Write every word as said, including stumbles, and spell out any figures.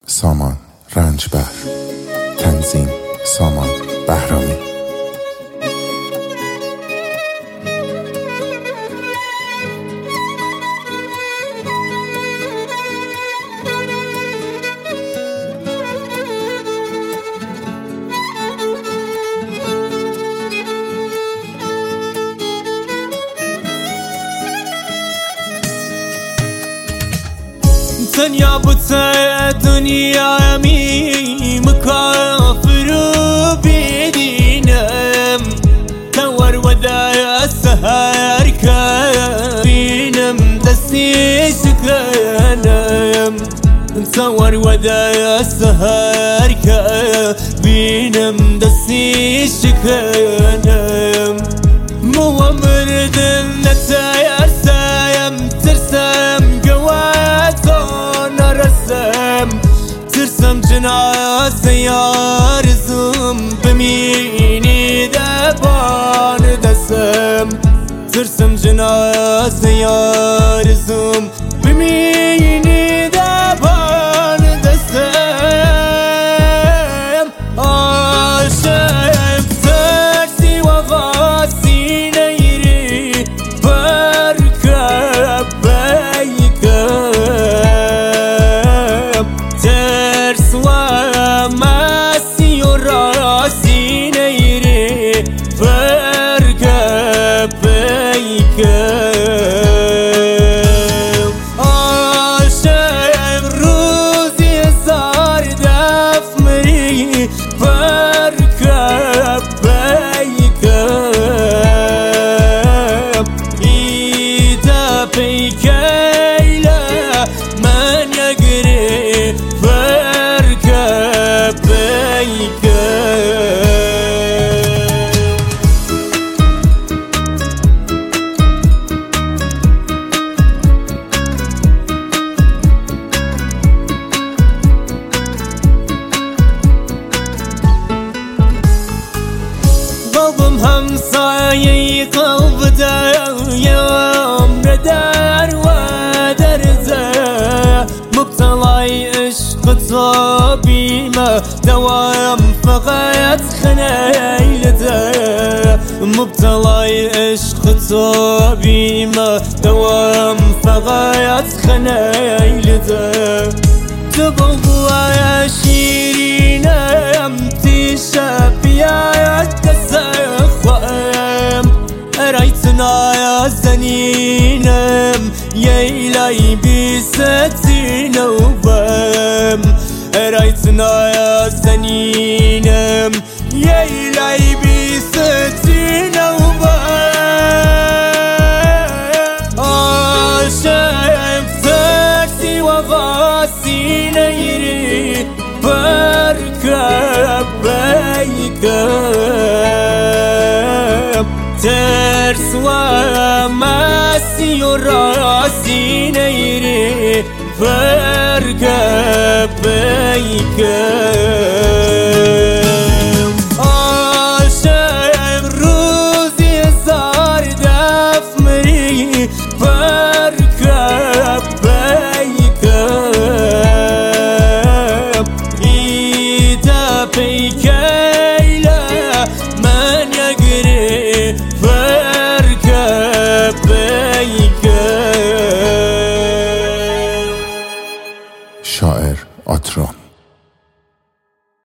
سامان رنجبر، تنظیم سامان بهرامی. دنیا بوده دنیا می مکافر و بیدینم تور ودا سهر کبینم دستی سکنم تور ودا سهر کبینم دستی سکنم موامر دل نتایر سایم ترسم ترسم جنازه یارزم بمینی دبان دسم ترسم جنازه یارزم بمینی دبان دسم عاشق ترسی و غاسی نیری برکب بیکم ترس و ماسی و راسی نیری فرق بیکم عاشق روزی زار دف مری فرق بیکم ایتا پیکیلا من یگری فرق قلبم همسایه قلب دایم ردر و درزه مبتلای عشق تو بیمه دوام فقط خنیلده مبتلای عشق تو بیمه دوام فقط خنیلده تو بلبوی شیرینم تیشه بیاید دسخوام رایتنا یا زنینم ییلای بیستین و بم رایتنا یا زنینم ییلای بیستین و بم عاشق ترسی و غاسی نیری برکب بیکم ترس و ماسی و راسی نیری فرق بیکم عاشق روزی زار دف مری فرق بیکم ایتا پیکیلا من یگری فرق بیکم. شاعر آترون.